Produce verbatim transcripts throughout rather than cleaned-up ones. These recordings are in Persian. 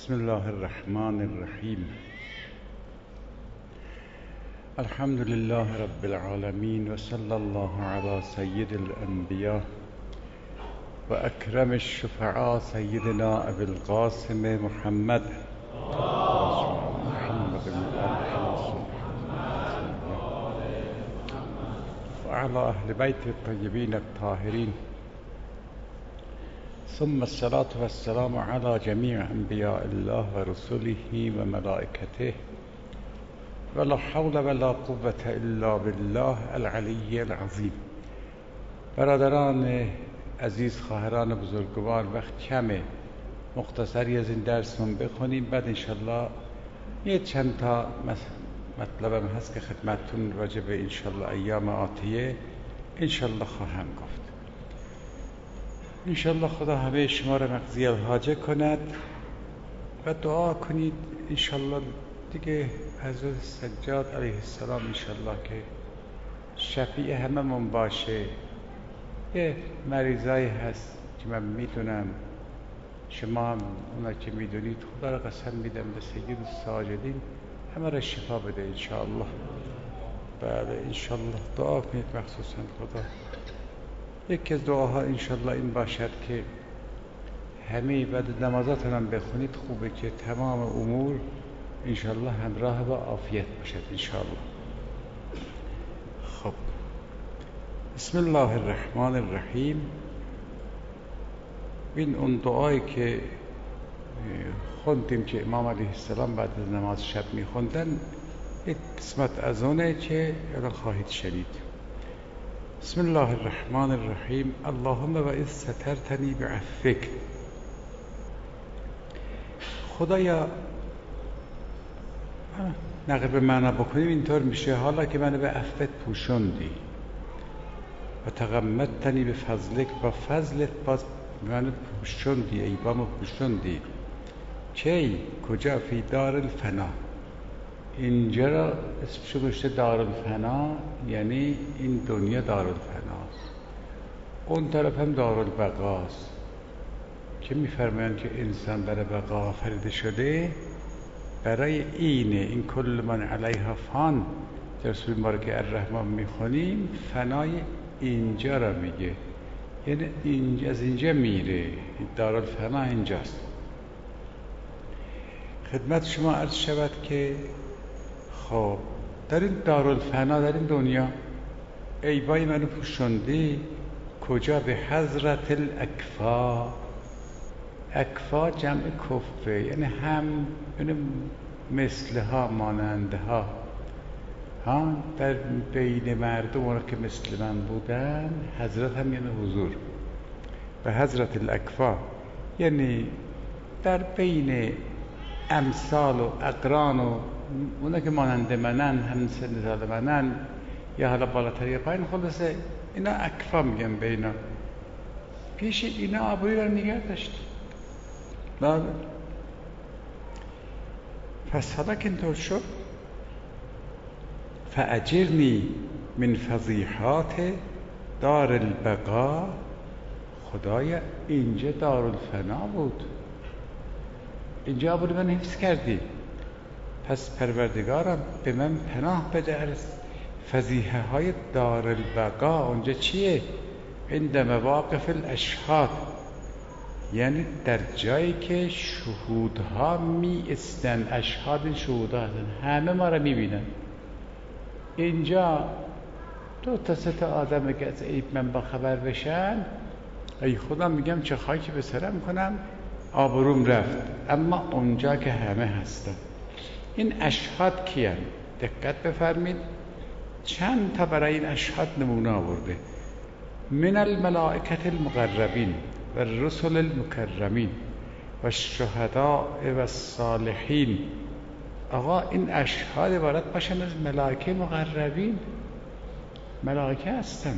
بسم الله الرحمن الرحیم. الحمد لله رب العالمین و صلی الله علی سید الانبیاء و اکرم الشفعاء سیدنا ابی القاسم محمد و علی اهل بیت الطیبین الطاهرین، ثم الصلاة والسلام على جميع انبیاء الله و رسله و ملائکته ولا حول ولا قوة الا بالله العلی العظیم. برادران عزیز، خواهران بزرگوار، وقت کمه، مختصری از این درس من بخونیم، بعد انشالله یه چند تا مطلبم هست که خدمتتون راجع به انشالله ایام آتیه انشالله خواهم گفت. انشالله خدا همه شما را مقضی الحاجه کند و دعا کنید انشالله دیگه حضرت سجاد علیه السلام انشالله که شفیع همه من باشه. یه مریضایی هست که من میدونم، شما هم اونا که میدونید، خدا را قسم میدم به سید الساجدین همه را شفا بده انشالله. بله انشالله دعا کنید، مخصوصا خدا. یکی از دعاها انشالله این باشد که همه بعد نمازاتون هم بخونید، خوبه که تمام امور انشالله همراه با عافیت باشد انشالله. خب بسم الله الرحمن الرحیم. این اون دعایی که خوندیم که امام علیه السلام بعد از نماز شب میخوندن، یک قسمت از اونه که الان خواهید شنید. بسم الله الرحمن الرحیم. اللهم و اذ سترتنی بعفوک. خدایا، نقل به معنا بکنیم اینطور میشه: حالا که منو به عفوت پوشوندی و تغمدتنی به فضلک، با فضلت باز منو پوشوندی، ایبامو پوشوندی. کی؟ کجا؟ فی دار الفنا. اینجا را اسمشو گذاشته دار الفنا، یعنی این دنیا دار الفناست، اون طرف هم دار البقاست که میفرمایند که انسان برای بقا آفریده شده. برای اینه این کل من علیها فان در سوره مبارکه الرحمن میخونیم، فنای اینجا را میگه، یعنی اینجا از اینجا میره، دار الفنا اینجاست. خدمت شما عرض شود که خب در این دارالفنا، در این دنیا، عیبای منو پوشوندی. کجا؟ به حضرت الاکفا. اکفا جمع کفه، یعنی هم، یعنی مثلها، ماننده ها ها در بین مردم اون که مثل من بودن. حضرت هم یعنی حضور. به حضرت الاکفا یعنی در بین امثال و اقران و اونا که مانند منن، هم سن سال منن، یا حالا بالاتر یا پایین، خلاصه اینا اکفا میگن به اینا. پیش اینا آبروی رو نگه داشت. بله. پس حالا که اینطور شد، فاجرنی من فضیحات دار البقا. خدایا اینجا دار الفنا بود، اینجا آبروی من حفظ کردی، پس پروردگارم به من پناه بده از فضیحه های دار البقا. اونجا چیه؟ عند مواقف الاشهاد، یعنی در جایی که شهودها می استن. اشهاد این شهودها هستن، همه ما را می بینن. اینجا دو تا سه تا آدم که از عیب من با خبر بشن، ای خدا میگم چه خاکی به سرم کنم، آبروم رفت. اما اونجا که همه هستن، این اشهاد کیان؟ دقت بفرمید، چند تا برای این اشهاد نمونه آورده: من الملائکه المقربین و الرسل المکرمین و الشهداء و الصالحین. آقا این اشهاد عبارت باشن از ملائکه مقربین، ملائکه هستن،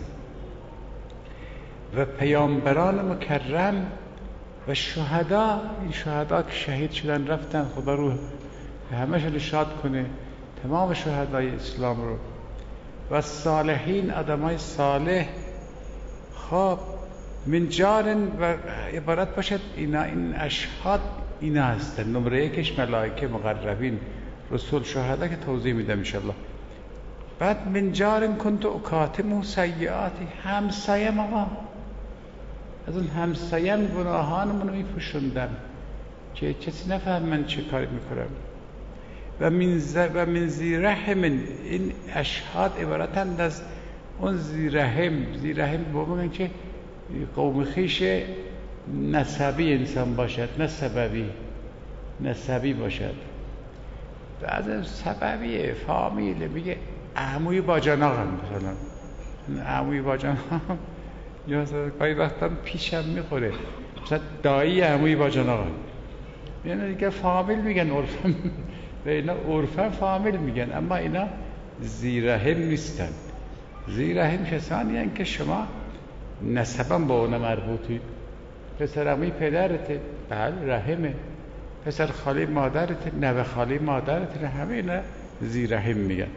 و پیامبران مکرم و شهدا. این شهدا که شهید شدن رفتن، خدا روح همه‌شون شاد کنه، تمام شهدای اسلام رو. و صالحین، آدمای صالح. خب من جارن و عبارت باشد اینا، این اشهاد اینا هستن. نمره یکش ملائکه مقربین، رسول، شهدا که توضیح میدم انشالله. بعد من جار کنت اکاتم سیئاتی، همسایم آقا، از اون همسایم گناهانمون رو میپوشوندم که کسی نفهم من چه کاری میکنم. و من ز... و من ذی رحم، این اشهاد عبارتند از اون ذی رحم. ذی رحم بگن که قوم خویش نسبی انسان باشد، نه سببی، نسبی باشد. بعضی سببیه، فامیل، میگه عموی باجناقم، مثلا عموی باجناقم یا گاهی وقتا پیشم میخوره، مثلا دایی عموی باجناقم، یعنی دیگه فامیل میگن، عرفا و اینا عرفا فامیل میگن، اما اینا ذی رحم نیستن. ذی رحم کسانی هستند که شما نسبا با اونا مربوطی. پسر عموی پدرته، بله رحمه. پسر خاله مادرته، نوه خاله مادرته، همه اینا ذی رحم میگن.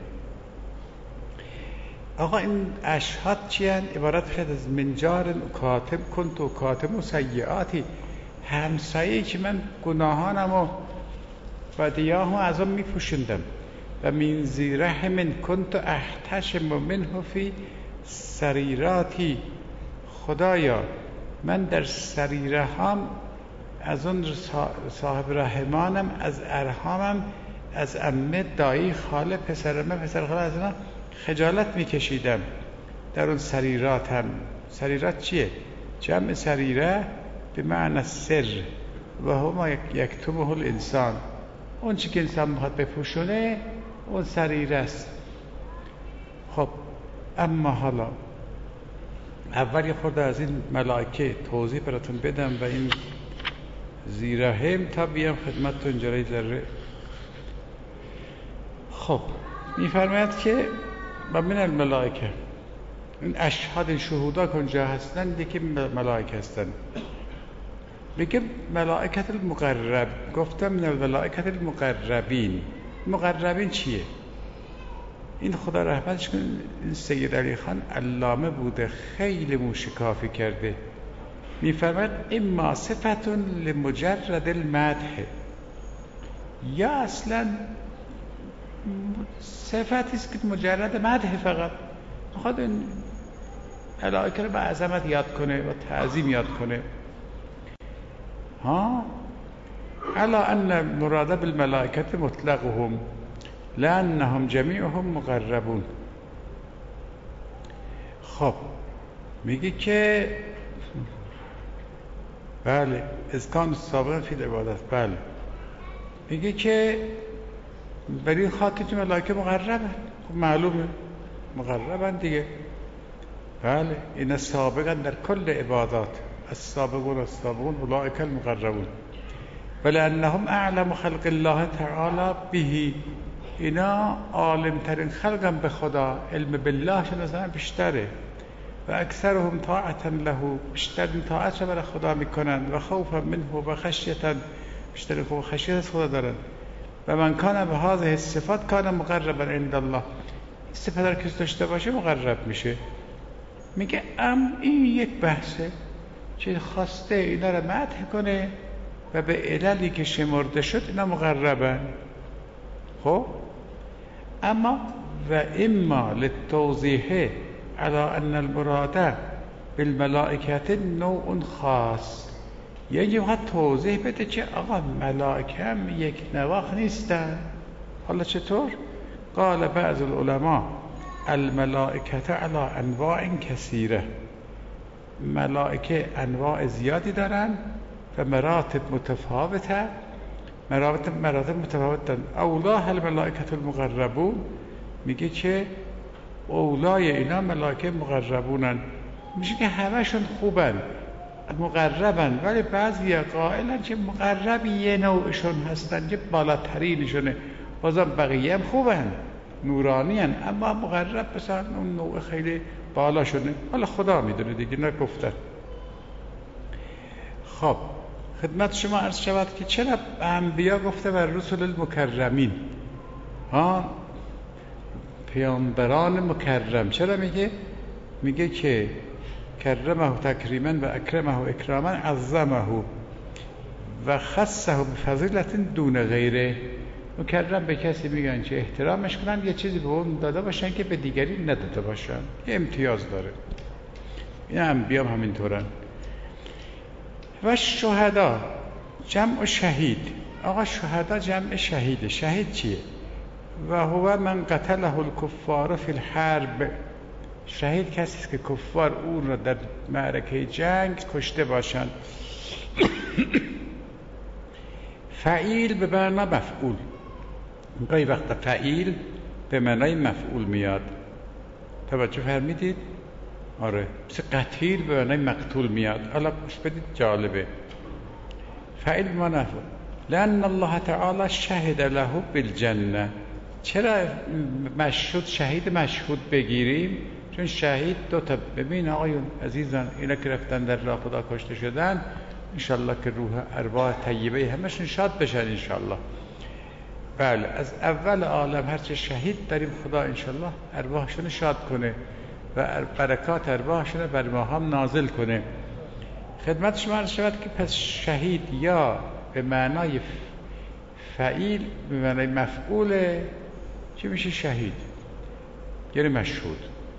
آقا این اشهاد چی هن؟ عبارت شد از منجار کاتم کنت و کاتم و سیئاتی، همسایه‌ای که من گناهانم و بدیاهم از اون میپوشندم. و من ذی رحم کنت احتشم منه فی سریراتی، خدایا من در سریره هام از اون صاحب رحمانم، از ارحامم، از عمه، دایی، خاله، پسرمه، پسر خاله، از اینا خجالت میکشیدم در اون سریراتم. سریرات چیه؟ جمع سریره به معنی سر و هما یکتمه الانسان، اون چی که انسان میخواد بپوشونه اون سریره است. خب اما حالا اول یه خورده از این ملائکه توضیح براتون بدم و این ذی رحم تا بیام خدمتتون جلوی ذره. خب میفرماید که و من الملائکه، این اشهاد شهودا که اونجا هستن دیگه ملائکه هستن. بگه ملائکت المقرب، گفتم من الملائکت المقربین. مقربین چیه؟ این خدا رحمتش کنه، این سید علی خان علامه بوده، خیلی موشکافی کرده. میفرماید اما صفتون لمجرد المدح، یا اصلا صفتی است که مجرد مدح، فقط میخواد این ملائکه رو به عظمت یاد کنه و تعظیم یاد کنه. ها الا ان مراد بالملائکه مطلقهم لانهم جمیعهم مقربون. خب میگه که بله اسکان سابقا فی العبادت، بله میگه که برای خاطر که ملائکه مقربن، خب معلومه مقربن دیگه. بله این سابقا در کل عبادات، السابقون السابقون اولئک المقربون. ولانهم اعلم خلق الله تعالی به، اینا عالم ترین خلقم به خدا، علم بالله شناسن بیشتره. و اکثرهم طاعتا له، بیشترین طاعت را برای خدا میکنند. و خوفا منه و خشیتا، بیشترین خوف و خشیت از خدا دارن. و من کان به هذه الصفات کان مقربا عند الله، صفت را که داشته باشه مقرب میشه. میگه ام این یک بحثه که خواسته اینا را مدح کنه و به عللی که شمرده شد اینا مقربن. خب اما و اما للتوضیح على ان المراد بالملائکه نوع خاص، یعنی باید توضیح بده که آقا ملائکه هم یک نواخ نیستن. حالا چطور؟ قال بعض العلماء الملائکه على انواع کثیره، ملائکه انواع زیادی دارن و مراتب متفاوته، مراتب مراتب متفاوتن. اولاه الملائکه المقربون، میگه که اولای اینا ملائکه مقربونن، میشه که همشون خوبن مقربن، ولی بعضی قائلن که مقرب یه نوعشون هستن که بالاترینشونه، بازم بقیه هم خوبن نورانی هن، اما مقرب مثلا اون نوع خیلی بالا شده. حالا خدا میدونه دیگه، نگفتن. خب خدمت شما عرض شود که چرا انبیا گفته و رسول المکرمین، ها پیامبران مکرم، چرا میگه؟ میگه که کرمه تکریما و اکرمه اکراما عظمه و خصه بفضیلت دون غیره، مکرم به کسی میگن که احترامش کنن، یه چیزی به اون داده باشن که به دیگری نداده باشن، یه امتیاز داره. این انبیا هم همینطورن. و شهدا جمع شهید. آقا شهدا جمع شهیده. شهید چیه؟ و هو من قتله الکفار فی الحرب. شهید کسی است که کفار او را در معرکه جنگ کشته باشند. فعیل به معنی مفعول. گاهی وقت فعیل به معنای مفعول میاد. توجه فرمیدید؟ آره. مثل قتیل به معنای مقتول میاد. حالا گوش بدید جالبه. فعیل به معنی مفعول. لأن الله تعالی شهد له بالجنه. چرا مشهود شهید مشهود بگیریم؟ چون شهید دو تا. ببین آقایون عزیزان، اینا که رفتن در راه خدا کشته شدن، انشالله که روح ارواح طیبه همشون شاد بشن انشالله. بله، از اول عالم هرچه شهید داریم، خدا انشالله ارواحشون شاد کنه و برکات ارواحشون بر ما هم نازل کنه. خدمت شما عرض شود که پس شهید یا به معنای فعیل به معنای مفعوله، چی میشه شهید؟ یعنی مشهود.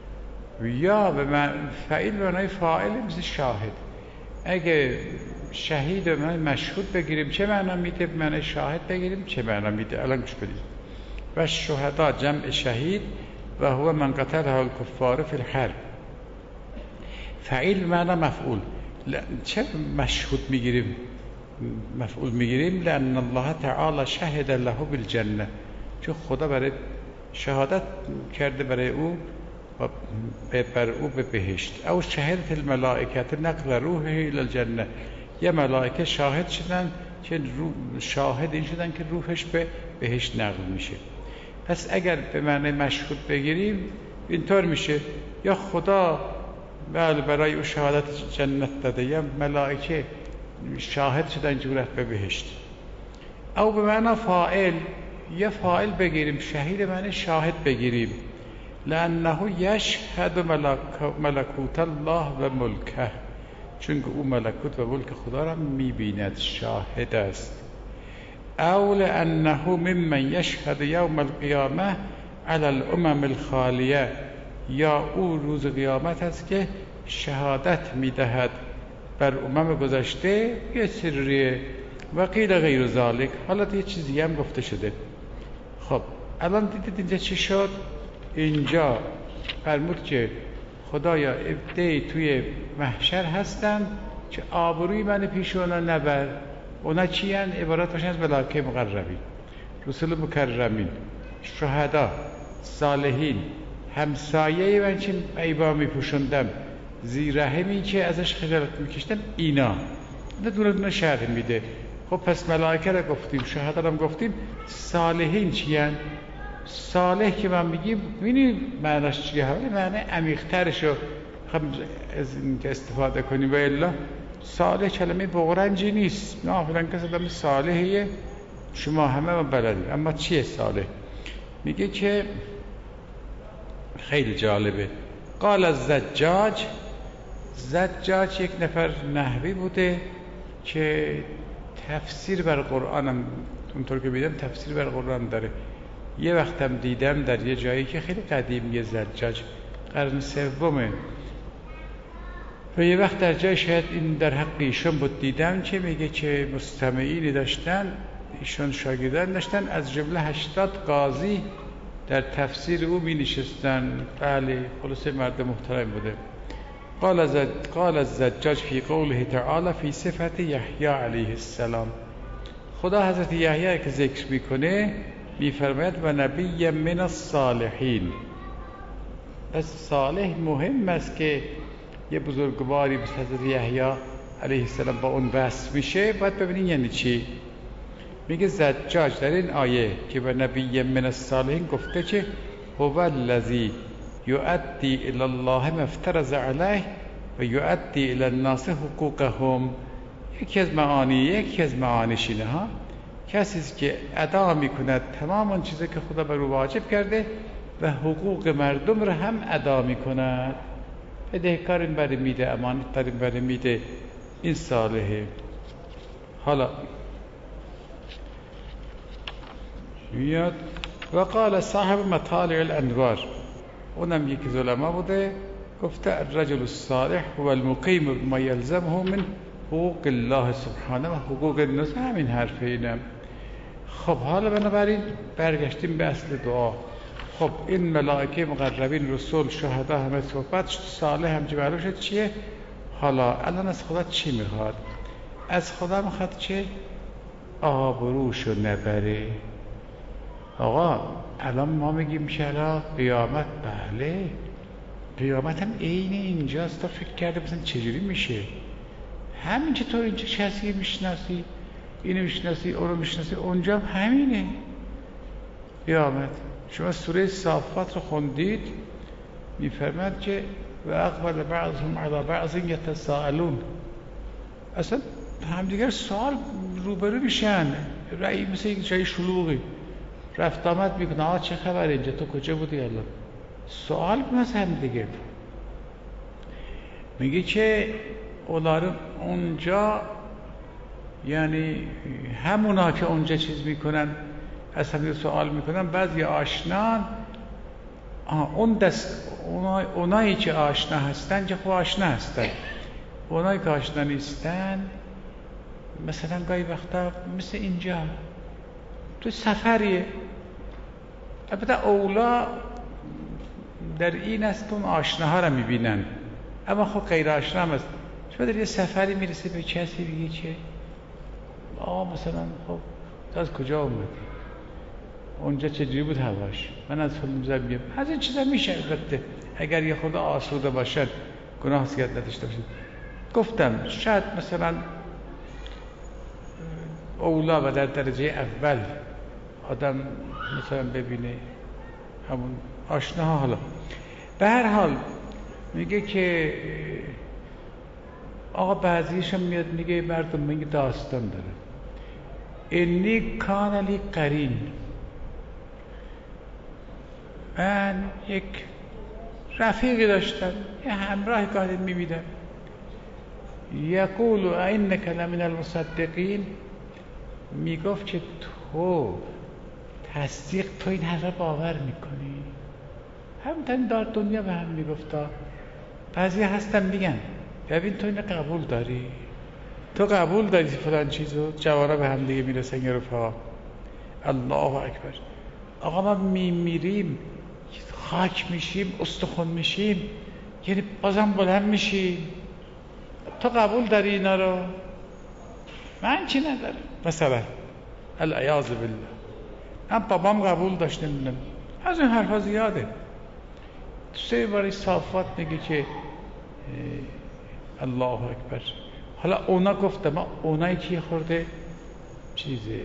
یا به معنای فعیل به معنای فاعل مثل شاهد. اگه شهید به معنای مشهود بگیریم چه معنا میده؟ به معنای شاهد بگیریم چه معنا میده؟ الان گوش بدید. و شهدا جمع شهید و هو من قتله الکفار فی الحرب. فعیل به معنی مفعول. چه مشهود میگیریم؟ مفعول میگیریم لأن الله تعالی شهد له بالجنه، چون خدا برای شهادت کرده برای او و بر او به بهشت. او شهدت الملائکه نقل روحه الی الجنه، یه ملائکه شاهد شدن که شاهد این شدن که روحش به بهشت نقل میشه. پس اگر به معنی مشهود بگیریم اینطور میشه، یا خدا بله برای او شهادت جنت داده، یا ملائکه شاهد شدن جورت به بهشت. او به معنی فاعل، یا فاعل بگیریم شهید معنی شاهد بگیریم لانه یشهد ملکوت الله و ملکه، چون او ملکوت و ملک خدا را میبیند، شاهد است. او لانه ممن یشهد یوم القیامه علی الامم الخالیه، یا او روز قیامت است که شهادت میدهد بر امم گذشته یه سریه. و قیل غیر ذالک، حالا یه چیزی هم گفته شده. خب الان دیدید اینجا چی شد؟ اینجا فرمود که خدایا عده‌ای توی محشر هستن که آبروی من پیش اونا نبر. اونا چی هن؟ عبارت باشن از ملائکه مقربین، رسول مکرمین، شهدا، صالحین، همسایه من چه عیبا میپوشندم، زیرحمی که ازش خجالت میکشتم، اینا اینا دونه دونه شرح میده. خب پس ملائکه را گفتیم، شهدا را گفتیم، صالحین چی هن؟ صالح که من میگیم ببینید معناش چیه؟ معنی عمیق‌ترشو خب از این که استفاده کنیم. و الا صالح کلمه بغرنجی نیست، نه فلان کس آدم صالحیه شما همه ما بلدید. اما چیه صالح؟ میگه که خیلی جالبه. قال از زجاج، زجاج یک نفر نحوی بوده که تفسیر بر قرآن هم اونطور که بیدم تفسیر بر قرآن داره. یه وقتم دیدم در یه جایی که خیلی قدیم، یه زجاج قرن سومه، و یه وقت در جای شاید این در حق ایشون بود دیدم که میگه که مستمعینی داشتن، ایشون شاگردان داشتن، از جمله هشتاد قاضی در تفسیر او می نشستن. بله خلاصه مرد محترم بوده. قال از قال از زجاج فی قوله تعالی فی صفت یحیی علیه السلام، خدا حضرت یحیی که ذکر میکنه میفرماید و نبی من الصالحین. پس صالح مهم است که یه بزرگواری مثل حضرت یحیی علیه السلام با اون وصف میشه. باید ببینین یعنی چی. میگه زجاج در این آیه که و نبی من الصالحین گفته که هو الذی یؤدی الی الله ما افترض علیه و یؤدی الی الناس حقوقهم. یکی از معانی یکی از معانیش اینه ها، کسی است که ادا میکند تمام اون چیزی که خدا بر او واجب کرده و حقوق مردم را هم ادا میکند. بدهکار این بری میده، امانت دار این بری میده، این صالحه. حالا میاد و قال صاحب مطالع الانوار، اونم یکی از علما بوده، گفته الرجل الصالح هو المقیم بما یلزمه من حقوق الله سبحانه و حقوق الناس. همین حرف اینم. خب حالا بنابراین برگشتیم به اصل دعا. خب این ملائکه مقربین، رسول، شهدا، همه صحبت شد، صالح هم معلوم شد چیه. حالا الان از خدا چی میخواد؟ از خدا میخواد چه؟ آبروشو نبره. آقا الان ما میگیم چرا قیامت؟ بله قیامت هم عین اینجاست. تا فکر کرده مثلا چجوری میشه؟ همین که تو اینجا کسی میشناسی، اینو میشناسی، اونو میشناسی، اونجا هم همینه قیامت. شما سوره صافات رو خوندید، میفرماد که و اقبل بعضهم علی بعض یتساءلون، اصلا همدیگر سوال روبرو میشن. رأی مثل یک جای شلوغی رفت آمد میکنه، آه چه خبر اینجا، تو کجا بودی الان؟ سوال از هم دیگه. میگه که اولار اونجا، یعنی همونا که اونجا چیز میکنن از هم سوال میکنن، بعضی آشنان اون دست اونای اونایی که آشنا هستن که خب آشنا هستن، اونایی که آشنا نیستن مثلا گاهی وقتا مثل اینجا تو سفریه. البته اولا در این است که اون آشناها را میبینن، اما خب غیر آشنا هم هست. شما در یه سفری میرسه به کسی بگی چه آه مثلا خب تو از کجا اومدی، اونجا چجوری بود هواش، من از فلان میگم. از این چیزا میشه البته اگر یه خود آسوده باشد، گناه زیاد نداشته باشید. گفتم شاید مثلا اولا و در درجه اول آدم مثلا ببینه همون آشناها. حالا به هر حال میگه که آقا بعضیش هم میاد میگه مردم میگه داستان داره، انی کان لی قرین، من یک رفیقی داشتم، یه همراه گاهی میبینم، یقول اینک لمن المصدقین، میگفت که تو تصدیق، تو این حرف باور میکنی؟ همین در دنیا به هم میگفتا. بعضی هستن میگن ببین تو اینو قبول داری، تو قبول داری فلان چیزو، جوارا به هم دیگه میرسن یه رفاقا. الله اکبر. آقا ما میمیریم خاک میشیم، استخون میشیم، یعنی بازم بلند میشیم، تو قبول داری اینا رو؟ من چی ندارم مثلا، العیاذ بالله. من بابام قبول داشت، نمیدونم، از این حرفا زیاده. سه باری صافات میگه که الله اکبر. حالا اونا گفتم، اونایی که خورده چیزه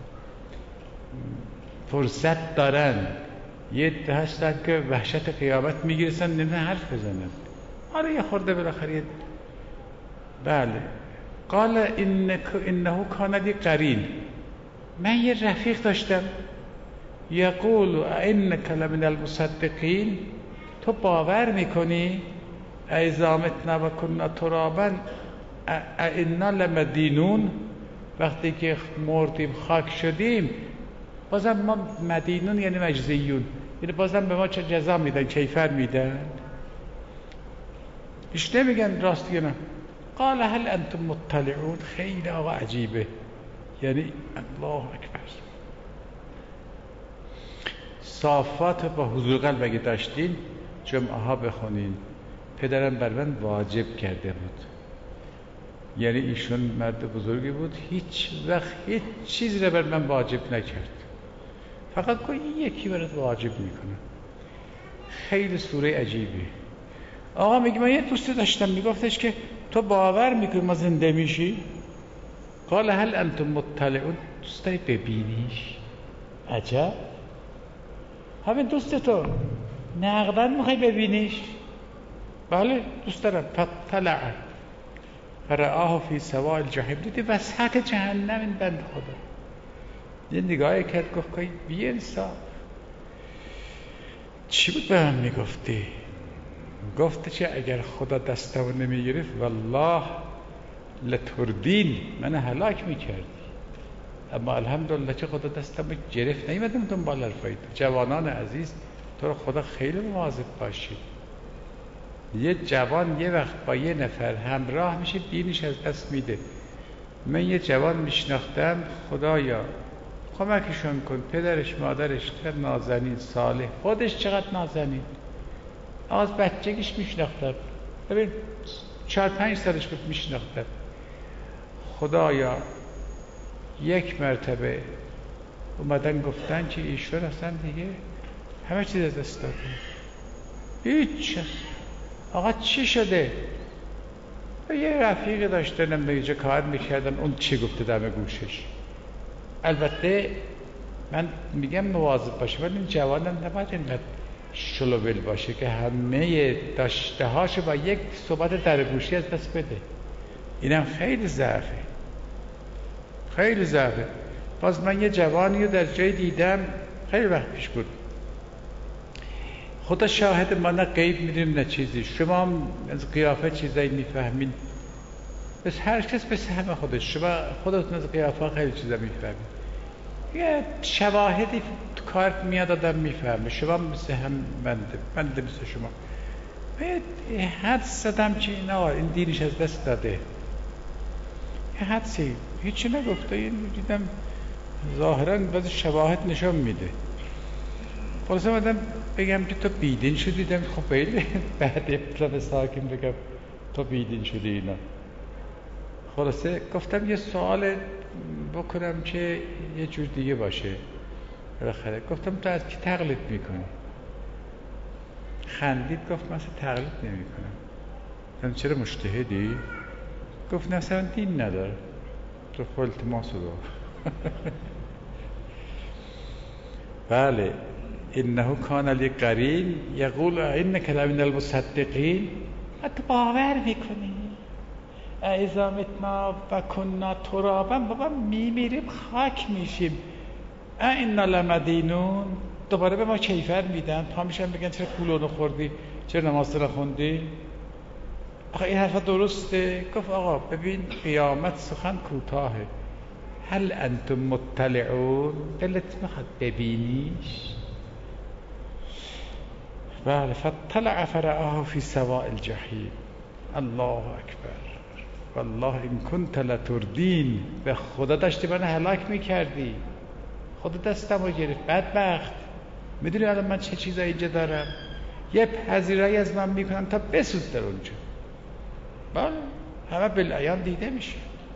فرصت دارن، یه ده هستن که وحشت قیامت میگیرسن نمیدن حرف بزنن. آره یه خورده بالاخره. بله قال انک انه کان لی قرین، من یه رفیق داشتم، یقول انک لمن المصدقین، تو باور میکنی اذا متنا و کنا ترابا انا لمدینون، وقتی که مردیم خاک شدیم بازم ما مدینون یعنی مجزیون، یعنی بازم به ما چه جزا میدن، کیفر میدن؟ پیش نمیگن راست یا نه. قال هل انتم مطلعون، خیلی آقا عجیبه، یعنی الله اکبر. صافات با حضور قلب اگه داشتین جمعه ها بخونین، پدرم بر من واجب کرده بود، یعنی ایشون مرد بزرگی بود، هیچ وقت هیچ چیزی رو بر من واجب نکرد، فقط گوی یکی برات واجب میکنه. خیلی سوره عجیبی. آقا میگه من یه دوستی داشتم میگفتش که تو باور میکنی ما زنده میشی؟ قال هل انتم مطلعون، دوست داری ببینیش؟ عجب. همین دوست تو نقداً میخوای ببینیش؟ بله دوست دارم. فطلع فرآه فی سواء الجحیم، دیدی وسط جهنم این بند خدا. یه نگاهی کرد گفت که بی انصاف، چی بود به من میگفتی؟ گفته که اگر خدا دستمو نمیگرفت والله لتردین، من هلاک میکردی. اما الحمدلله که خدا دستم گرفت، نیومدم دنبال حرفای تو. جوانان عزیز، تو رو خدا خیلی مواظب باشید. یه جوان یه وقت با یه نفر همراه میشه دینش از دست میده. من یه جوان میشناختم، خدایا کمکشون کن، پدرش مادرش چقدر نازنین صالح، خودش چقدر نازنین، از بچگیش میشناختم، ببین چهار پنج سالش بود میشناختم. خدایا یک مرتبه اومدن گفتن که ایشون اصلا دیگه همه چیز از دست داده، هیچ. آقا چی شده؟ یه رفیق داشتنم به اینجا کار میکردن، اون چی گفته دم گوشش. البته من میگم مواظب باشه، ولی این جوانم نباید اینقدر شلوول باشه که همه داشته هاشو با یک صحبت در گوشی از دست بده. اینم خیلی ضعفه، خیلی ضعفه. باز من یه جوانی رو در جای دیدم، خیلی وقت پیش بود، خدا شاهد، ما نه غیب میدونیم نه چیزی. شما هم از قیافه چیزایی میفهمین، بس هر کس بس همه خودش. شما خودتون از قیافه خیلی چیزا میفهمین، یه شواهدی تو کارت میاد آدم میفهمه. شما مثل هم بنده، بنده مثل شما. حد زدم که این آقا این دینش از دست داده، یه حدسی هیچی نگفته. این دیدم ظاهرا بعض شواهد نشان میده. خلاصه مدام بگم که تو بیدین شدی، دیدم خب بیلی بعد اپلا ساکن بگم تو بیدین شدی اینا. خلاصه گفتم یه سوال بکنم که یه جور دیگه باشه. بالاخره گفتم تو از کی تقلید میکنی؟ خندید گفت من اصلا تقلید نمی کنم. گفتم چرا مجتهدی؟ گفت نه اصلا دین نداره، تو خلط ما صدا. بله، انه کان لی قرین یقول انک لمن المصدقین. تو باور میکنی اذا متنا و کنا ترابا، بابا میمیریم خاک میشیم، اینا لمدینون، دوباره به ما کیفر میدن، پا میشن بگن چرا پولونو خوردی، چرا نماز نخوندی؟ آخه این حرفا درسته؟ گفت آقا ببین قیامت سخن کوتاهه، هل انتم مطلعون، دلت میخواد ببینیش؟ بله، فطلع فرآه فی سواء الجحیم. الله اکبر، والله این کنت لتردین، به خدا داشتی من هلاک میکردی، خدا دستم رو گرفت. بدبخت، میدونی الان من چه چیزایی اینجا دارم؟ یه پذیرایی از من میکنن تا بسوز در اونجا. بله، همه بالعیان دیده میشه.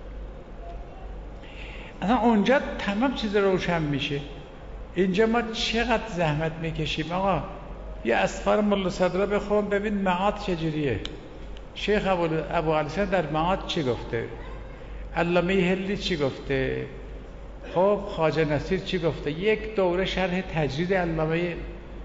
اصلا اونجا تمام چیز روشن میشه. اینجا ما چقدر زحمت میکشیم. آقا یه اسفار ملا صدرا بخون ببین معاد چجوریه. شیخ ابو الحسن در معاد چی گفته؟ علامه هلی چی گفته؟ خب خواجه نصیر چی گفته؟ یک دوره شرح تجرید علامه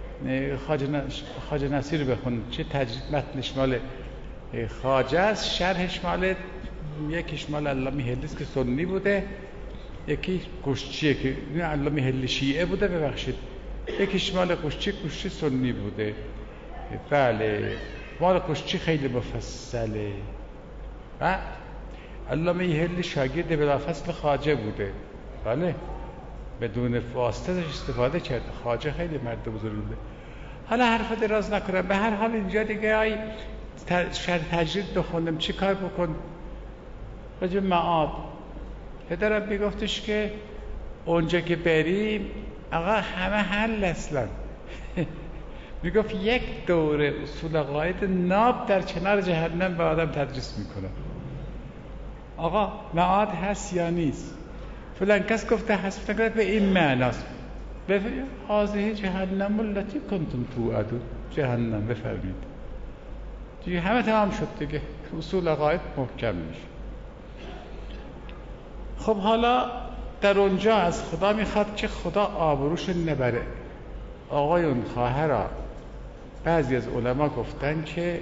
خواجه نصیر بخون. چه تجرید؟ متنش مال خواجه است، شرحش مال یکیش مال علامه هلی است که سنی بوده، یکی قشچیه که علامه هلی شیعه بوده، ببخشید، یکیش مال قشچی، قشچی سنی بوده. بله، مال قشچی خیلی مفصله. و علامه هلی شاگرد بلافاصله خواجه بوده. بله، بدون واسطه ازش استفاده کرد. خواجه خیلی مرد بزرگی بوده. حالا حرف دراز نکنم، به هر حال اینجا دیگه ای شرح تجرید بخوندم چی کار بکن؟ راجع معاد پدرم میگفتش که اونجا که بریم آقا همه حل اصلا. میگفت یک دوره اصول قاعده ناب در کنار جهنم به آدم تدریس میکنه. آقا معاد هست یا نیست؟ فلان کس گفته هست، فکر به این معناست. بفرمایید هذه جهنم التي کنتم توعدون. جهنم بفرمایید دیگه، همه تمام شد دیگه، اصول قاعده محکم میشه. خب حالا در اونجا از خدا میخواد که خدا آبروش نبره. آقایون خواهرها، بعضی از علما گفتن که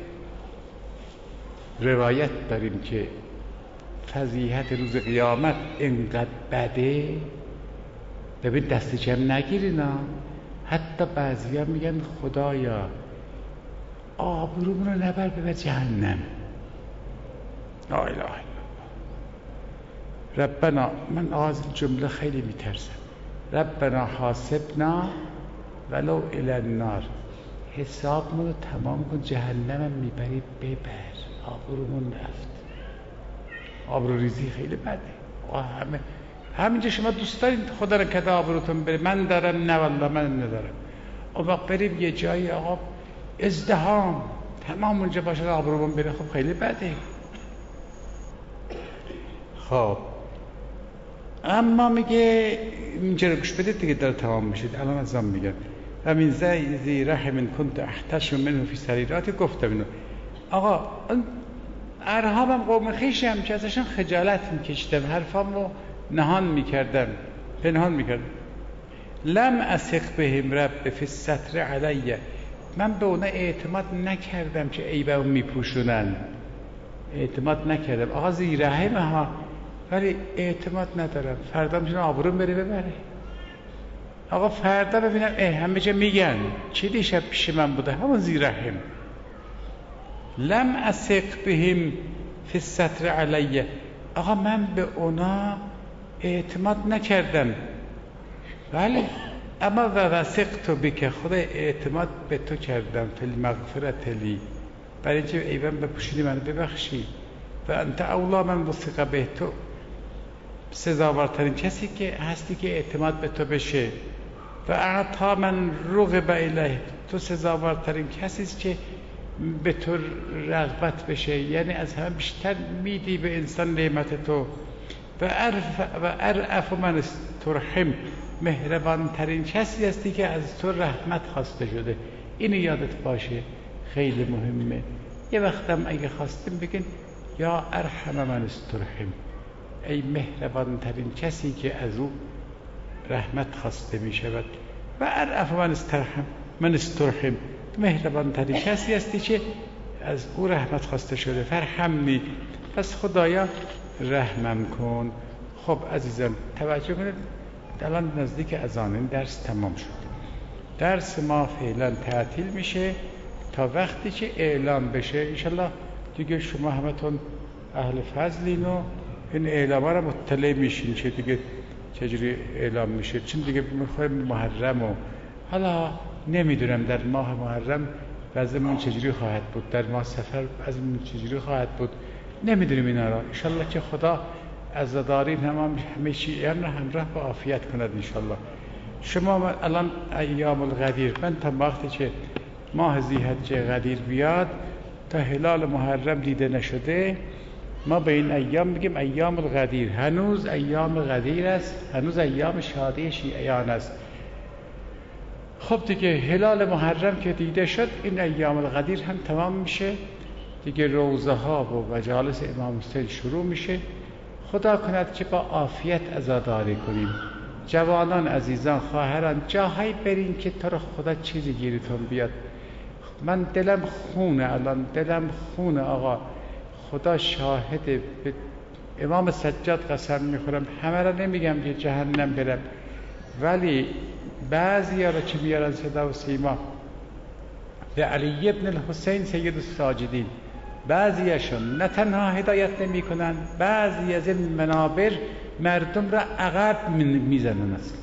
روایت داریم که فضیحت روز قیامت اینقدر بده، ببین دست جمع نگیرینا. حتی بعضی ها میگن خدایا آبرومون رو نبر ببر جهنم. لا اله الا الله. ربنا، من از جمله خیلی میترسم، ربنا حاسبنا ولو الی النار، حسابمون رو تمام کن، جهنمم میبری ببر، آبرومون رفت. آبروریزی خیلی بده. همه همینجا شما دوست دارید خدا رو کده آبروتون بره، من دارم، نه والله من ندارم. اون وقت بریم یه جایی آقا ازدحام تمام اونجا باشه آبرومون بره، خب خیلی بده. خب اما میگه اینجا رو گوش بدید دیگه، داره تمام میشید. الان از آن میگم و من ذی رحم کنت احتشم منه فی سریراتی، گفتم اینو. آقا ارهابم قوم خیشم که ازشان خجالت میکشتم، حرفامو نهان میکردم، پنهان میکردم. لم اثق بهم رب فی الستر علیه، من به اونا اعتماد نکردم که عیبمو میپوشونن، اعتماد نکردم. آقا ذی رحمه ها، ولی اعتماد ندارم، فردا میتونه آبروم بره ببره. آقا فردا ببینم اه همه جا میگن چی دیشب پیش من بوده، همون ذی رحم. لم اثق بهم فی الستر علیه، آقا من به اونا اعتماد نکردم، ولی اما و وثقت بک، خدا اعتماد به تو کردم، فی المغفرة لی، برای اینکه عیبم بپوشونی منو ببخشی. و انت اولا من وثق به، تو سزاوارترین کسی که هستی که اعتماد به تو بشه. و اعطا من رغب الیه، تو سزاوارترین کسی است که به تو رغبت بشه، یعنی از همه بیشتر میدی به انسان نعمت تو. و ارف و ارعف من ترحم، مهربان ترین کسی هستی که از تو رحمت خواسته شده. اینو یادت باشه، خیلی مهمه. یه وقتم اگه خواستیم بگین یا ارحم من استرحم، ای مهربان ترین کسی که از او رحمت خواسته می شود. و ارعف من استرحم، من استرحم، مهربان ترین کسی هستی که از او رحمت خواسته شده. فرحمنی، پس خدایا رحمم کن. خب عزیزان توجه کنید، الان نزدیک اذان، این درس تمام شد. درس ما فعلا تعطیل میشه تا وقتی که اعلام بشه. انشالله دیگه شما همتون اهل فضلین و این اعلام ها رو مطلع میشین که دیگه چجوری اعلام میشه، چون دیگه میخوایم محرم و حالا نمیدونم در ماه محرم وضعمون چجوری خواهد بود، در ماه سفر وضعمون چجوری خواهد بود، نمیدونیم اینا را. انشالله که خدا عزادارین هم همه شیعیان را همراه با عافیت کند انشالله. شما الان ایام الغدیر، من تا وقتی که ماه ذی‌حجه غدیر بیاد تا هلال محرم دیده نشده، ما به این ایام میگیم ایام الغدیر. هنوز ایام غدیر است، هنوز ایام شادی شیعیان است. خب دیگه هلال محرم که دیده شد، این ایام الغدیر هم تمام میشه دیگه، روزه ها و مجالس امام حسین شروع میشه. خدا کند که با عافیت عزاداری کنیم. جوانان عزیزان خواهران جاهایی برین که تو رو خدا چیزی گیرتون بیاد. من دلم خونه، الان دلم خونه آقا، خدا شاهده، به امام سجاد قسم میخورم، همه را نمیگم که جهنم برم، ولی بعضی ها را که میارن صدا و سیما به علی ابن الحسین سید الساجدین، بعضی هاشون نه تنها هدایت نمی کنن، بعضی از این منابر مردم را عقب میزنن. اصلا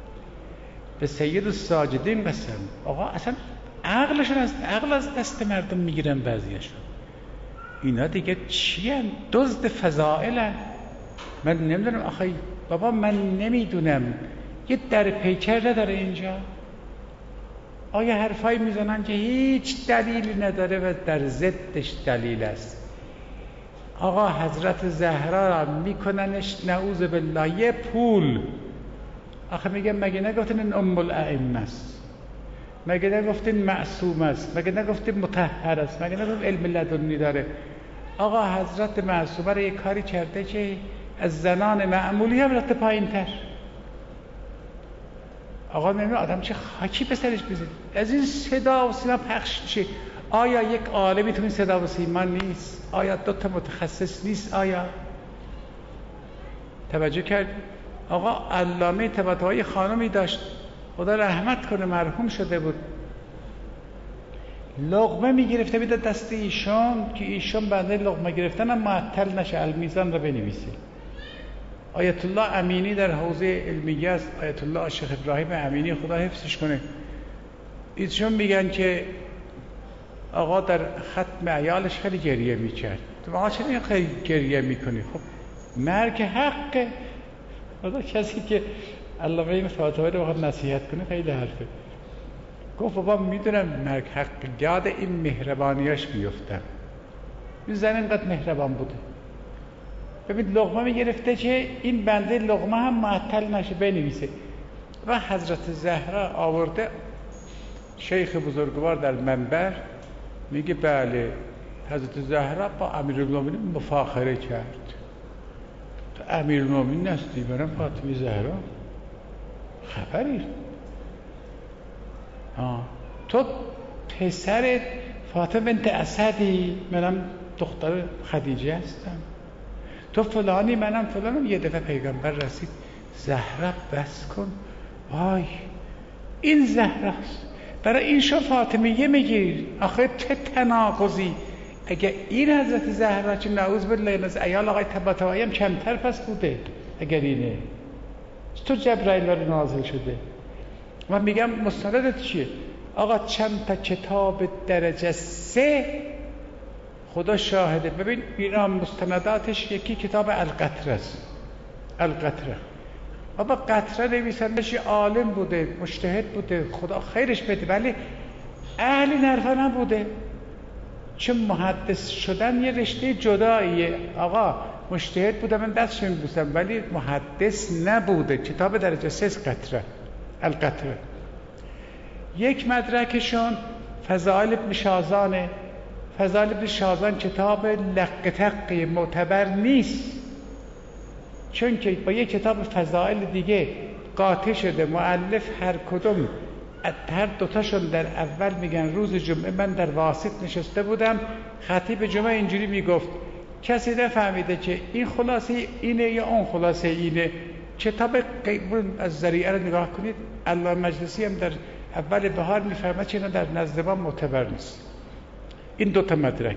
به سید الساجدین قسم، آقا اصلا عقلشون از عقل از دست مردم میگیرن بعضیشون. اینا دیگه چی هن؟ دزد فضائلن. من نمیدونم آخه بابا، من نمیدونم یه در پیکر نداره اینجا؟ آیا حرفایی میزنن که هیچ دلیلی نداره و در ضدش دلیل است؟ آقا حضرت زهرا را میکننش نعوذ بالله یه پول. آخه میگم مگه نگفتین این ام الائمه است؟ مگه نگفتین معصوم است؟ مگه نگفتین مطهر است؟ مگه نگفتین علم لدنی داره؟ آقا حضرت معصومه را یه کاری کرده که از زنان معمولی هم رفته پایین تر. آقا نمیدونم آدم چه خاکی به سرش بزید. از این صدا و سیما پخش میشه. آیا یک عالمی تو این صدا و سیما نیست؟ آیا دو تا متخصص نیست؟ آیا توجه کرد؟ آقا علامه طباطبایی خانمی داشت، خدا رحمت کنه، مرحوم شده بود، لقمه میگرفته بیده دست ایشان که ایشان بعد لقمه گرفتن هم معطل نشه، المیزان رو بنویسه. آیت الله امینی در حوزه علمیه است، آیت الله شیخ ابراهیم امینی خدا حفظش کنه، ایشون میگن که آقا در ختم عیالش خیلی گریه میکرد. تو آقا چرا خیلی گریه میکنی؟ خب مرگ حقه. خدا کسی که علامه این فاطمه رو بخواد نصیحت کنه خیلی حرفه. گفت بابا میدونم مرگ حق، یاد این مهربانیاش بیفتم. این زن اینقدر مهربان بوده. ببین لقمه میگرفته که این بنده لقمه هم معطل نشه بنویسه. و حضرت زهرا آورده، شیخ بزرگوار در منبر میگه بله حضرت زهرا با امیرالمومنین مفاخره کرد. تو امیرالمومنین هستی منم فاطمه زهرا خبری؟ آه. تو پسر فاطمه بنت اسدی منم دختر خدیجه هستم. تو فلانی منم فلانم. یه دفعه پیغمبر رسید زهرا بس کن. وای این زهراست، برای این شو فاطمیه میگیر. آخه چه تناقضی. اگه این حضرت زهرا چه نعوذ بالله از عیال آقای طباطبایی هم کمتر پس بوده اگر اینه. تو جبرائیل رو نازل شده. و میگم مستندت چیه؟ آقا چند تا کتاب درجه سه خدا شاهده. ببین اینا مستنداتش یکی کتاب القطره است. القطره بابا قطره نویسندش عالم بوده، مجتهد بوده، خدا خیرش بده، ولی اهل نرفا نبوده. چون محدث شدن یه رشته جداییه. آقا مجتهد بوده من دستش میبوسم، ولی محدث نبوده. کتاب درجه سه قطره القطره. یک مدرکشون فضائل ابن شازانه. فضائل ابن شازان کتاب لقطقی معتبر نیست، چون که با یک کتاب فضائل دیگه قاطع شده. مؤلف هر کدوم هر دوتاشون در اول میگن روز جمعه من در واسط نشسته بودم، خطیب جمعه اینجوری میگفت، کسی نفهمیده که این خلاصه اینه یا اون خلاصه اینه. کتاب از ذریعه رو نگاه کنید. علامه مجلسی هم در اول بهار میفرماد که اینا در نزد ما معتبر نیست. این دوتا مدرک.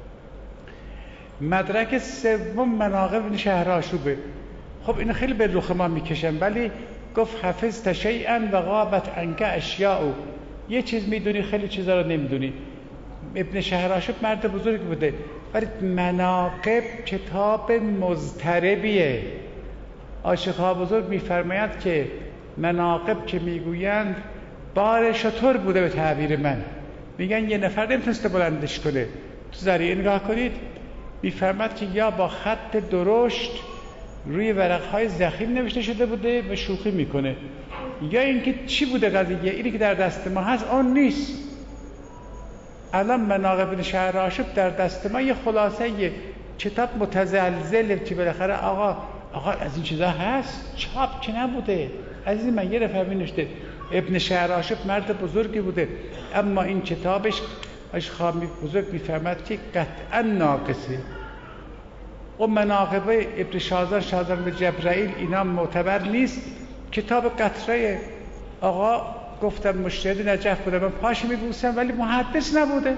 مدرک سوم مناقب ابن شهرآشوبه. خب این خیلی به رخ ما میکشن، ولی گفت حفظت شیئا و غابت عنک اشیاء. یه چیز میدونی خیلی چیزا رو نمیدونی. ابن شهرآشوب مرد بزرگی بوده، ولی مناقب کتاب مضطربیه. عاشق‌ها بزرگ میفرماید که مناقب که میگویند بار شطور بوده به تعبیر من. میگن یه نفر نمیتونسته بلندش کنه. تو ذریعه نگاه کنید میفرماد که یا با خط درشت روی ورقهای ضخیم نوشته شده بوده و شوخی میکنه، یا اینکه چی بوده قضیه. اینی که در دست ما هست اون نیست. الان مناقب ابن شهرآشوب در دست ما یه خلاصه یه کتاب متزلزله که بالاخره آقا آقا از این چیزا هست، چاپ که نبوده. عزیز من یه رفعه نوشته ابن شهرآشوب مرد بزرگی بوده، اما این کتابش اشخامی بزرگ میفرماد که قطعا ناقصه. و مناقب ابن شازان، شازان به جبرائیل اینا معتبر نیست. کتاب قطره آقا گفتم مجتهد نجف بوده، من پاش میبوسم، ولی محدث نبوده.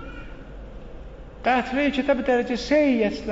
قطره کتاب درجه سه ای اصلا.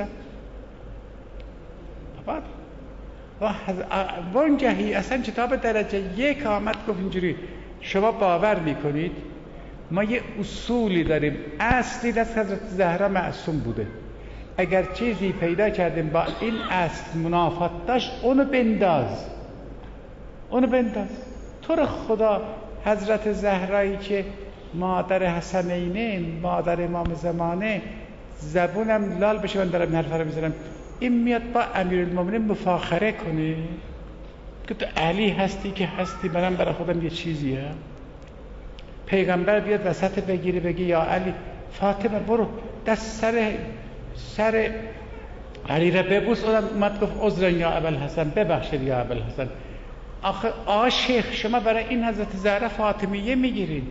و وانگهی اصلا کتاب درجه یک آمد گفت اینجوری. شما باور میکنید ما یه اصولی داریم، اصلی از حضرت زهرا معصوم بوده. اگر چیزی پیدا کردیم با این اصل منافات داشت اونو بنداز، اونو بنداز. تو رو خدا حضرت زهرایی که مادر حسنینه، مادر امام زمانه، زبونم لال بشه من دارم این حرفا رو میزنم، این میاد با امیرالمومنین مفاخره کنه که تو علی هستی که هستی، منم برای خودم یه چیزیه. پیغمبر بیاد وسط بگیره بگی یا علی، فاطمه برو دست سر سر علی را ببوس. اونم اومد گفت عذرا یا ابوالحسن، ببخشید یا ابوالحسن. آخه عاشق شما برای این حضرت زهرا فاطمیه میگیرین.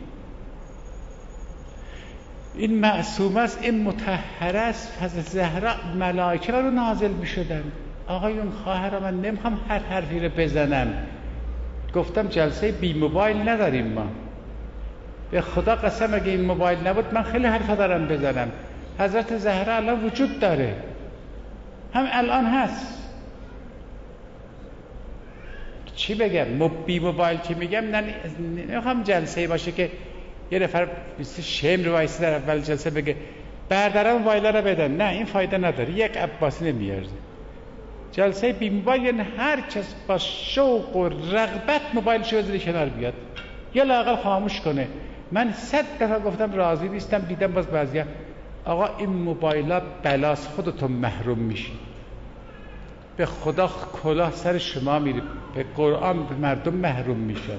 این معصوم است، این مطهر است. حضرت زهرا ملائکه رو نازل میشدن. آقایون خواهرام من نمیخوام هر حرفی رو بزنم، گفتم جلسه بی موبایل نداریم ما. به خدا قسم اگه این موبایل نبود من خیلی حرفا دارم بزنم. حضرت زهرا الان وجود داره، هم الان هست. چی بگم؟ بی موبایل که میگم نه نمیخوام جلسه باشه که یه نفر بیست شمر وایسی در اول جلسه بگه بردارم موبایل رو بدن. نه این فایده نداره، یک عباسی نمیارزه. جلسه بی موبایل یعنی هر کس با شوق و رغبت موبایلش رو زیر کنار بیاد یا لااقل خاموش کنه. من صد دفعه گفتم راضی نیستم، دیدم باز بعضیا آقا این موبایلات بلاس، خودتون محروم میشی. به خدا کلاه سر شما میره، به قرآن به مردم محروم میشن.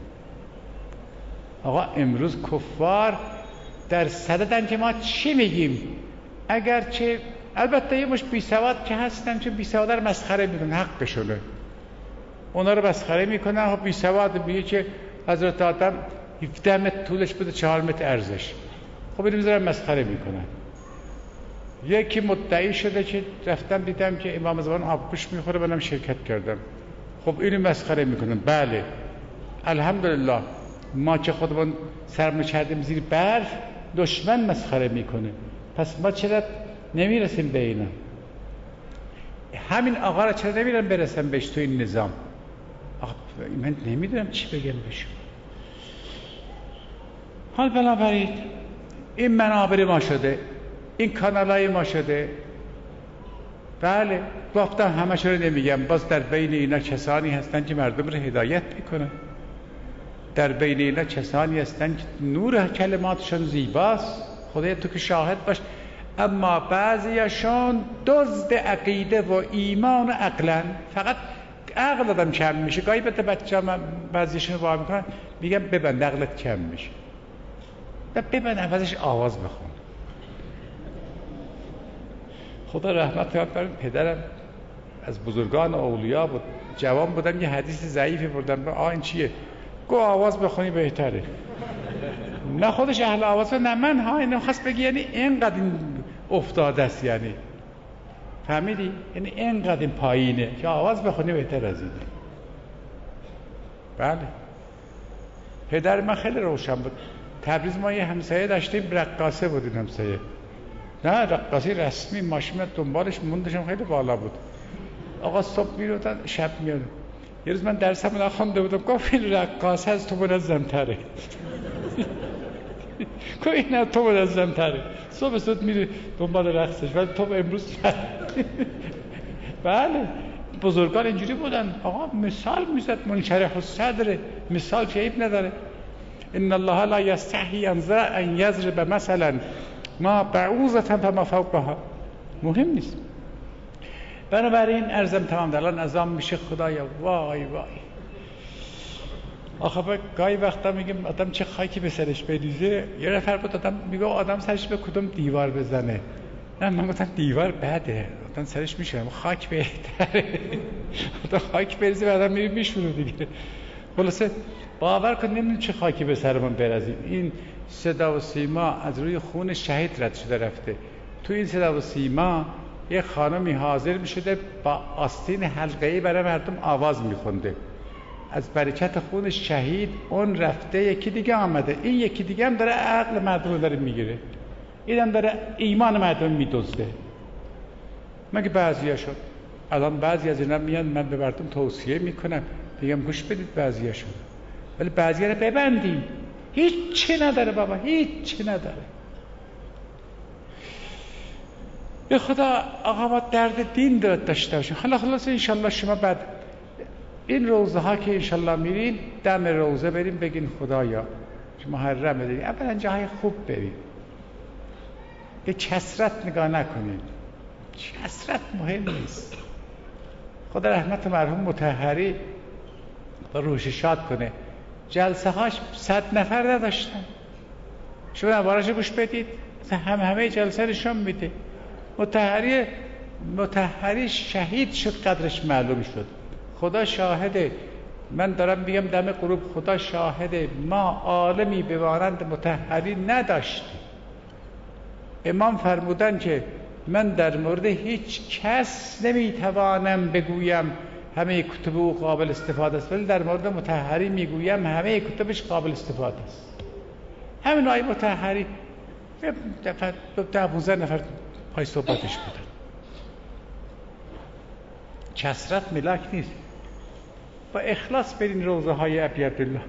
آقا امروز کفار در صددن که ما چی میگیم، اگرچه البته یه مش بی سواد که هستن چون بی سواد رو مسخره میکنن، حقشونه اونا رو مسخره میکنن. خب بی سواد میگه که حضرت آدم هفده متر طولش بوده چهار متر عرضش، خب اینو میذارن مسخره میکنن. یکی مدعی شده که رفتم دیدم که امام زمان آبگوش میخوره، منم شرکت کردم. خب اینو مسخره میکنن. بله الحمدلله ما که خودمون سرمون کردیم زیر برف، دشمن مسخره میکنه، پس ما چرا نمیرسیم به اینا؟ همین آقا را چرا نمیرم برسم بهش تو این نظام؟ آقا من نمیدونم چی بگم بهش. حال بنابراین این منابر ما شده، این کانالای ما شده. بله گفتم همه رو نمیگم، باز در بین اینا کسانی هستن که مردم رو هدایت میکنن، در بین اینا کسانی هستن که نور کلماتشون زیباست، خدای تو که شاهد باش. اما بعضیشون دزد عقیده و ایمان و عقلن، فقط عقل آدم کم میشه. گاهی بده بچه ها بعضیشون رو باید میکنن، میگم ببند عقلت کم میشه، ببند عوضش آواز بخون. خدا رحمت کنه بر پدرم، از بزرگان اولیا بود، جوان بودم یه حدیث ضعیفی بردم، آه این چیه؟ گو آواز بخونی بهتره. نه خودش اهل آواز، نه من. ها اینو خواست بگی یعنی اینقدر این افتاده است، یعنی فهمیدی؟ یعنی اینقدر این پایینه که آواز بخونی بهتر از اینه. بله پدر من خیلی روشن بود. تبریز ما یه همسایه داشتیم، رقاصه بود این همسایه، نه رقاصی رسمی، ماشین دنبالش موندشم خیلی بالا بود. آقا صبح میرودن شب میاد. یه روز من درسم رو نخونده بودم، گفت این رقاصه از تو منظم‌تره. گفت این از تو منظم‌تره، صبح زود میره دنبال رقصش، ولی تو امروز بله بزرگان اینجوری بودن. آقا مثال میزد، منشرح الصدر، مثال که عیب نداره. ان الله لا یستحی ان یضرب مثلا ما بعوضة فما فوقها، مهم نیست. بنابراین عرضم تمام. الان اذان میشه، خدایا وای وای. آخه گاهی وقتا میگم آدم چه خاکی به سرش بریزه. یه نفر بود آدم میگه آدم سرش به کدوم دیوار بزنه. نه من گفتم دیوار بده، آدم سرش میشه، خاک بهتره. آدم خاک بریزه بعدم میری میشونه دیگه. خلاصه باور کن نمیدونم چه خاکی به سرمون برازیم. این صدا و سیما از روی خون شهید رد شده رفته. تو این صدا و سیما یه خانمی حاضر میشده با آستین حلقه‌ای برای مردم آواز میخونده. از برکت خون شهید اون رفته، یکی دیگه آمده، این یکی دیگه هم داره عقل مردم رو داره میگیره، این هم داره ایمان مردم میدزده. مگه بعضیا شد؟ الان بعضی از اینا میان من به مردم توصیه میکنم، میگم گوش بدید بعضیا شد، ولی بعضیا رو ببندیم. هیچ چی نداره بابا، هیچ چی نداره. به خدا آقا ما درد دین داشته باشیم. حالا خلاص انشالله شما بعد این روزه ها که انشالله میرین دم روزه بریم بگین خدایا محرم بدین، اولا جاهای خوب بریم، به کثرت نگاه نکنید، کثرت مهم نیست. خدا رحمت مرحوم مطهری با روش شاد کنه، جلسه هاش صد نفر نداشتن. شما نوارش گوش بدید، هم همه جلسه نشون میده. مطهری مطهری شهید شد، قدرش معلوم شد. خدا شاهده، من دارم میگم دم غروب، خدا شاهده ما عالمی به مانند مطهری نداشتیم. امام فرمودن که من در مورد هیچ کس نمیتوانم بگویم همه کتب او قابل استفاده است، ولی در مورد مطهری میگویم همه کتبش قابل استفاده است. همین آیه مطهری ده پونزده نفر پای صحبتش بودن. کثرت ملاک نیست. با اخلاص برین روضه های ابی عبدالله.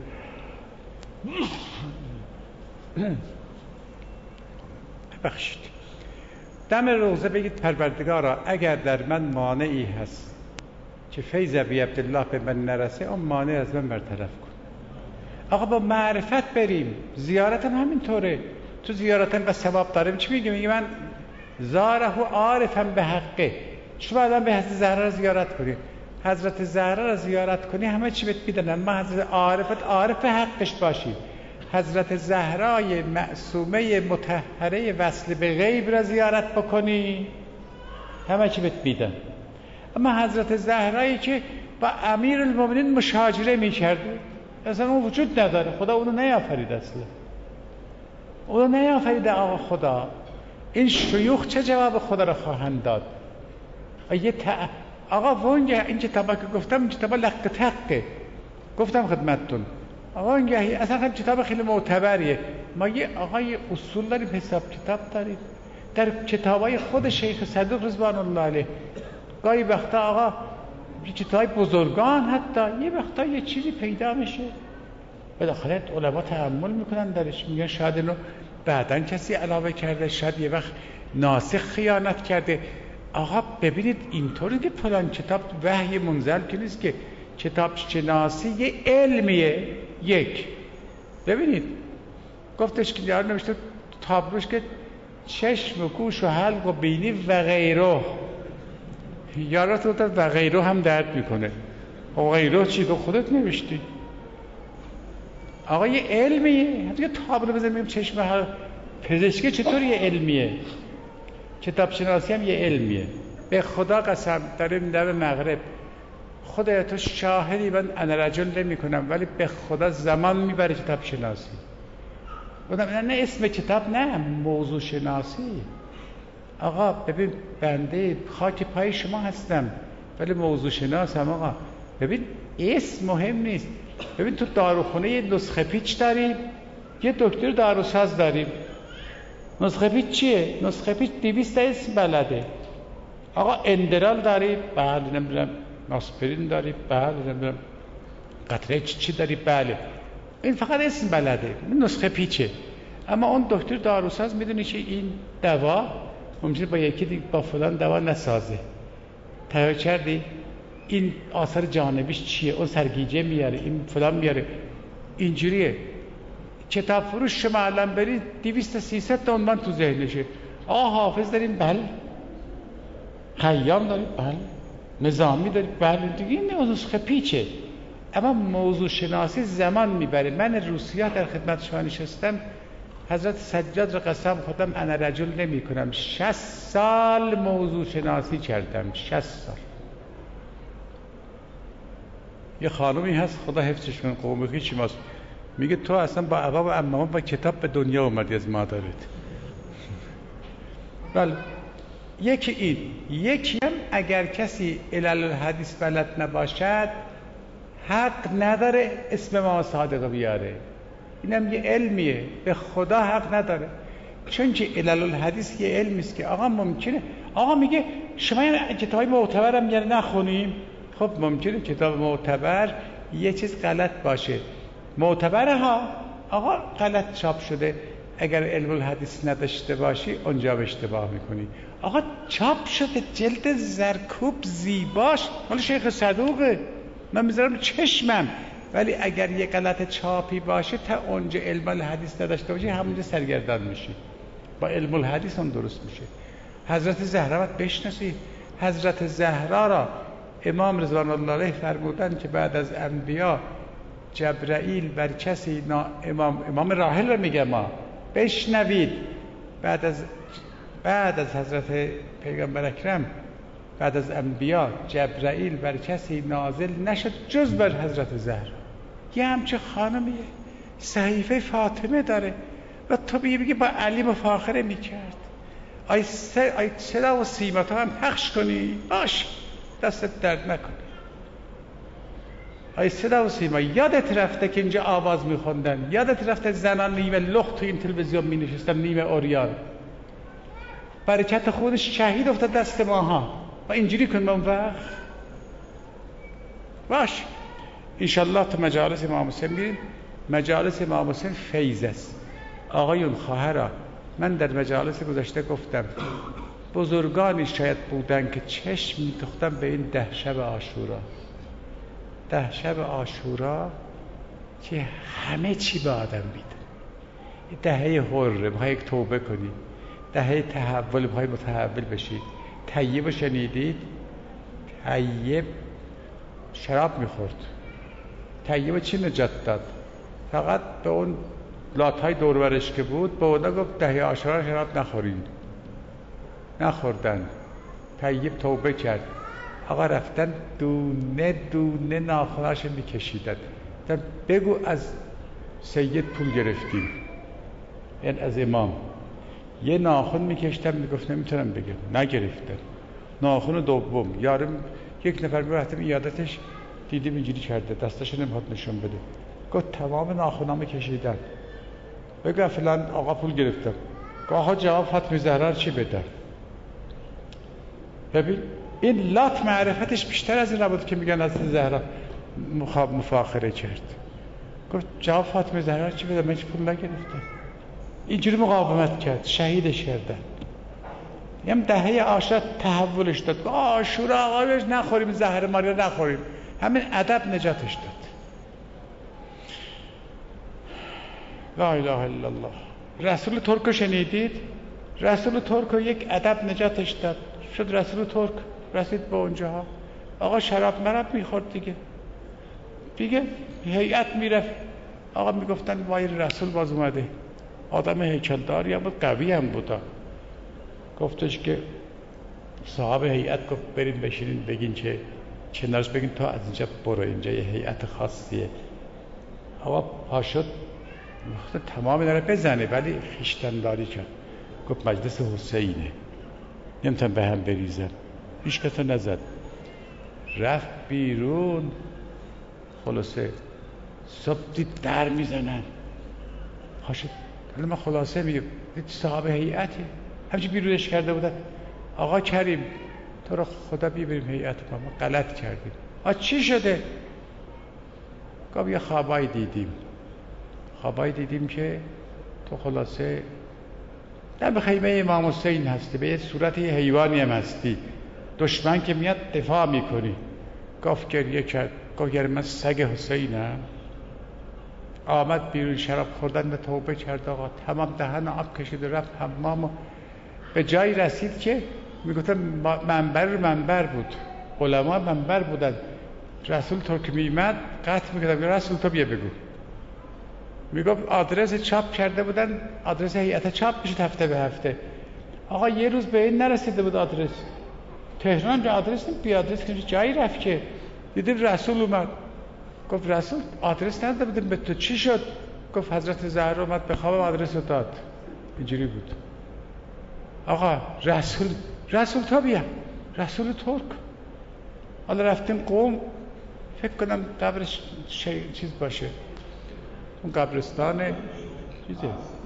ببخشید. دم روضه بگید پروردگارا اگر در من مانعی هست که فیض ابی عبدالله به من نرسه، اون مانع از من برطرف کن. آقا با معرفت بریم. زیارت هم همینطوره. تو زیارت هم به ثواب داریم. چی میگه؟ میگه من زاره عارفم به حقه. شما آدم به حضرت زهرا زیارت کنی، حضرت زهرا را زیارت کنی، همه چی بهت میدن. ما حضرت عارفت عارف حقش باشی، حضرت زهرای معصومه مطهره وصل به غیب را زیارت بکنی، همه چی بهت میدن. اما حضرت زهرایی که با امیرالمومنین مشاجره میکرده، اصلا اون وجود نداره. خدا اونو نیافرید، اصلا اونو نیافریده. آقا خدا این شیوخ چه جواب خدا را خواهند داد؟ یه تع... آقا وانگه این کتابا که گفتم، این کتابا لق تقه گفتم خدمتتون. آقا وانگه اصلا هم کتاب خیلی معتبریه. ما یه آقا یه اصول داریم، حساب کتاب داریم در کتابای خود شیخ صدوق رضوان الله علیه. گاهی وقتا آقا یه کتابای بزرگان حتی یه وقتا یه چیزی پیدا میشه، بالاخره علما تأمل میکنن درش، میگن شاید اینو بعداً کسی علاوه کرده، شاید یه وقت ناسخ خیانت کرده. آقا ببینید اینطوری که فلان کتاب وحی منزل که نیست، که کتاب شناسی یه علمیه. یک ببینید گفتش که یار نوشته تابلوش که چشم و گوش و حلق و بینی و غیره، یارا تو و غیره هم درد میکنه. و غیره چی؟ تو خودت نوشتی. آقا یه علمیه. حتی تابلو بزنیم چشم و حلق. پزشکی چطور یه علمیه؟ کتاب شناسی هم یه علمیه. به خدا قسم داریم در مغرب، خدایا تو شاهدی، من انا رجل نمی کنم، ولی به خدا زمان میبره کتاب شناسی. نه نه اسم کتاب، نه موضوع شناسی. آقا ببین بنده خاک پای شما هستم ولی موضوع شناسم. آقا ببین اسم مهم نیست. ببین تو داروخونه یه نسخه پیچ داریم، یه دکتر داروساز داریم. نسخه پیچ چیه؟ نسخه پیچ دویست اسم بلده. آقا اندرال داری؟ بله. نمیدونم ناسپرین داری؟ بله. نمیدونم قطره چی چی داری؟ بله. این فقط اسم بلده، نسخه پیچه. اما اون دکتر داروساز میدونی که این دوا ممکنه با یکی دیگه با فلان دوا نسازه. تایید کردی؟ این آثار جانبیش چیه؟ اون سرگیجه میاره، این فلان میاره. اینجوریه. کتاب فروش شما الان برید دویست سیصد تا عنوان تو ذهنشه. آقا حافظ داریم؟ بله. خیام داریم؟ بله. نظامی داریم؟ بله. دیگه این نسخه پیچه. اما موضوع شناسی زمان میبره. من روسیه در خدمت شما نشستم، حضرت سجاد را قسم خودم انا رجل نمی کنم، شصت سال موضوع شناسی کردم. شصت سال. یه خانومی هست خدا حفظش کنه، قومی چی ماست، میگه تو اصلا با عبا و عماما با کتاب به دنیا اومدی از مادرت. بله. یکی این. یکی هم اگر کسی علل الحدیث بلد نباشد حق نداره اسم ما صادق بیاره. اینم یه علمیه، به خدا حق نداره. چون که علل الحدیث یه علمی است که آقا ممکنه، آقا میگه شما این کتاب معتبر هم یعنی نخونیم. خب ممکنه کتاب معتبر یه چیز غلط باشه. معتبره ها، آقا غلط چاپ شده، اگر علم الحدیث نداشته باشی اونجا اشتباه میکنی. آقا چاپ شده جلد زرکوب زیباش، مال شیخ صدوقه، من میذارم چشمم، ولی اگر یه غلط چاپی باشه تا اونجا علم الحدیث نداشته باشی همونجا سرگردان میشی. با علم الحدیث هم درست میشه. حضرت زهرا باید بشناسید. حضرت زهرا را امام رضوان الله علیه فرمودن که بعد از انبیا جبرائیل بر کسی نا امام امام راحل رو میگه ما بشنوید، بعد از بعد از حضرت پیغمبر اکرم بعد از انبیا جبرائیل بر کسی نازل نشد جز بر حضرت زهرا. یه همچه خانمیه، صحیفه فاطمه داره و تو بگی با علی مفاخره میکرد. آی سه آی صدا و سیما تو هم پخش کنی باش، دستت درد نکنه. آی صدا و سیما یادت رفته که اینجا آواز میخوندن؟ یادت رفته زنان نیمه لخت تو این تلویزیون می نشستن، نیمه اوریان؟ برکت خودش شهید افتاد دست ماها و اینجوری کن من وقت باش. انشالله تو مجالس امام حسین میریم. مجالس امام حسین فیض است. آقایون خواهرا، من در مجالس گذشته گفتم بزرگانی شاید بودن که چشم می‌دوختن به این ده شب عاشورا. ده شب عاشورا که همه چی به آدم میده. دهه حره، میخوای یک توبه کنی. دهه تحول، میخوای متحول بشید. طیب رو شنیدید؟ طیب شراب میخورد. طیب چی نجات داد؟ فقط به اون لاتهای دور برش که بود به اونا گفت دهه عاشورا شراب نخورید. نخوردن. طیب توبه کرد. آقا رفتن دونه دونه ناخناشو میکشیدن. بگو از سید پول گرفتیم، یعنی از امام. یه ناخن میکشتم میگفت نمیتونم بگم، نگرفتن. ناخن دوم یارم یک نفر میرفتم ایادتش، دیدیم اینجوری کرده، دستش نمیخواد نشون بده، گفت تمام ناخنامو کشیدن. بگو فلان آقا پول گرفتم. گفت آقا جواب فاطمه زهرا چی بدم؟ ببین این لات معرفتش بیشتر از این نبود که میگن از زهرا مفاخره کرد. گفت جواب فاطمه زهرا چی بدم؟ من هیچ پول نگرفتم. اینجوری مقاومت کرد، شهیدش کردن. یم دهه عاشورا تحولش داد. عاشورا آقا نخوریم، زهر ماریا نخوریم. همین ادب نجاتش داد. لا اله الا الله. رسول ترک شنیدید؟ رسول ترک یک ادب نجاتش داد. شد رسول ترک، رسید به اونجاها. آقا شراب مراب میخورد دیگه. دیگه هیئت میرفت. آقا میگفتن وای رسول باز اومده. آدم هیکلداری هم بود، قوی هم بود. گفتش که صاحب هیئت گفت بریم بشینین بگین که کنارش بگین تا از اینجا برو، اینجا یه هیئت خاصیه. آقا پا شد تمام اینا رو بزنه ولی خویشتن‌داری کرد. گفت مجلس حسینه، نمیتونم به هم بریزم. هیچ کس نزد. رفت بیرون. خلاصه صبح دید در میزنن. پاشد. حالا من خلاصه میگم دید صاحب هیئتی همچی بیرونش کرده بودن. آقا کریم تو رو خدا بیبریم هیئت ما، ما غلط کردیم. آ چی شده؟ گفت یه خوابایی دیدیم. خوابایی دیدیم که تو خلاصه در به خیمه امام حسین هستی، به یه صورت یه حیوانی هم هستی، دشمن که میاد دفاع میکنی. گفت گریه کرد. گفت گر من سگ حسینم. آمد بیرون، شراب خوردن و توبه کرد. آقا تمام دهن آب کشید و رفت حمام. به جایی رسید که میگفتن منبر منبر بود، علما منبر بودن. رسول ترک میمد قطع میکردم رسول تو بیا بگو. میگفت آدرس چاپ کرده بودن، آدرس هیئت چاپ میشد هفته به هفته. آقا یه روز به این نرسیده بود آدرس. تهران جا آدرس نیم بی آدرس که جایی رفت که دیدیم رسول اومد. گفت رسول آدرس نداده بودیم به تو، چی شد؟ گفت حضرت زهرا اومد به خوابم آدرس رو داد. اینجوری بود. آقا رسول رسول تا بیا، رسول ترک. حالا رفتیم قم، فکر کنم قبرش شی... چیز باشه، اون قبرستان چیزه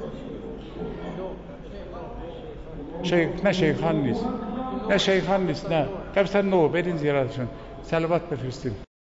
شیخ... نه شیخان نیست، نه شیخان نیست، نه قبرستان نو. برین زیارتشون، صلوات بفرستیم.